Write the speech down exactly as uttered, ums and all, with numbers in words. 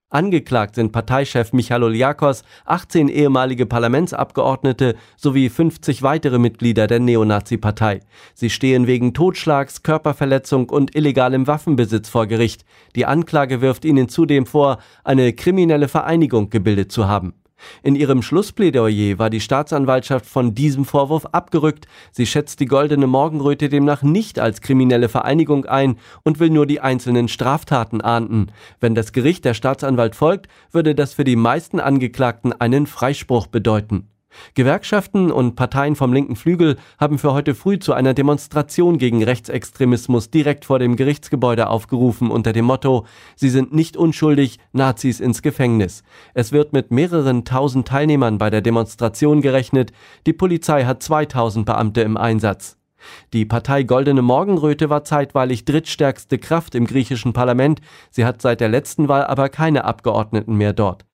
Angeklagt sind Parteichef Michalogliakos, achtzehn ehemalige Parlamentsabgeordnete sowie fünfzig weitere Mitglieder der Neonazi-Partei. Sie stehen wegen Totschlags, Körperverletzung und illegalem Waffenbesitz vor Gericht. Die Anklage wirft ihnen zudem vor, eine kriminelle Vereinigung gebildet zu haben. In ihrem Schlussplädoyer war die Staatsanwaltschaft von diesem Vorwurf abgerückt. Sie schätzt die Goldene Morgenröte demnach nicht als kriminelle Vereinigung ein und will nur die einzelnen Straftaten ahnden. Wenn das Gericht der Staatsanwalt folgt, würde das für die meisten Angeklagten einen Freispruch bedeuten. Gewerkschaften und Parteien vom linken Flügel haben für heute früh zu einer Demonstration gegen Rechtsextremismus direkt vor dem Gerichtsgebäude aufgerufen unter dem Motto: Sie sind nicht unschuldig, Nazis ins Gefängnis. Es wird mit mehreren tausend Teilnehmern bei der Demonstration gerechnet. Die Polizei hat zweitausend Beamte im Einsatz. Die Partei Goldene Morgenröte war zeitweilig drittstärkste Kraft im griechischen Parlament. Sie hat seit der letzten Wahl aber keine Abgeordneten mehr dort.